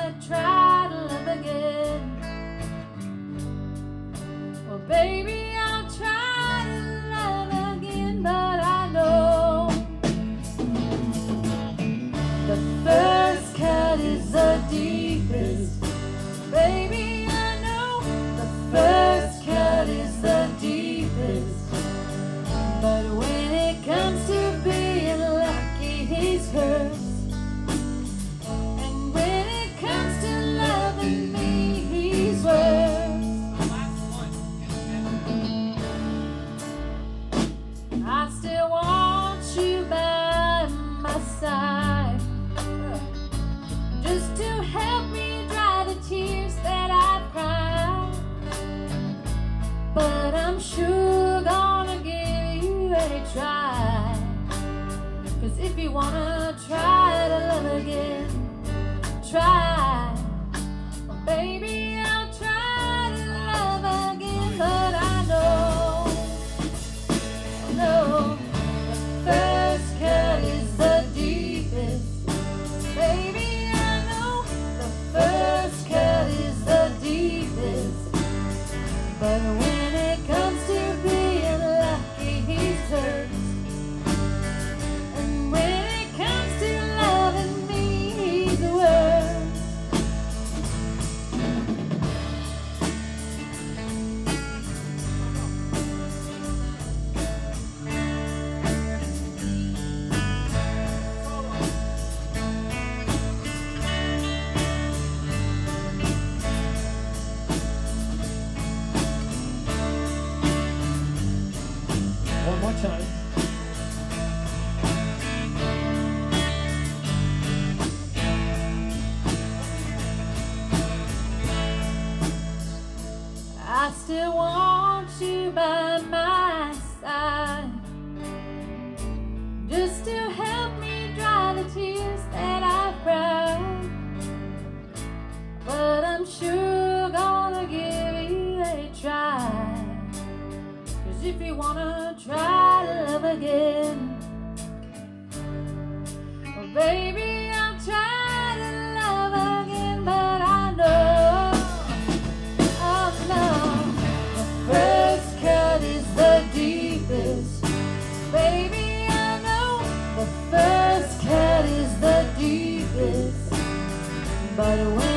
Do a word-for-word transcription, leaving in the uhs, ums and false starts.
wanna try to love again. Well, baby, I'll try to love again, but I know the first cut is the deepest. Baby, I know the first cut is the deepest. But when it comes to being lucky, he's first. And when it comes to loving me, he's worse. I still want you by my side, just to help me dry the tears that I've cried. But I'm sure gonna give you a try. Cause if you wanna try to love again, try. Well, baby, I'll try to love again, but I know, no, the first cut is the deepest. Baby, I know the first cut is the deepest. But when it comes to being lucky, he's first. And when it comes to loving me, he's the worst. One more time. I still want you by my side, just to help me dry the tears that I've cried. But I'm sure gonna give you a try. Cause if you wanna try to love again, well, baby, I'll try to love again, but I know, oh no, the first cut is the deepest. Baby, I know the first cut is the deepest. But when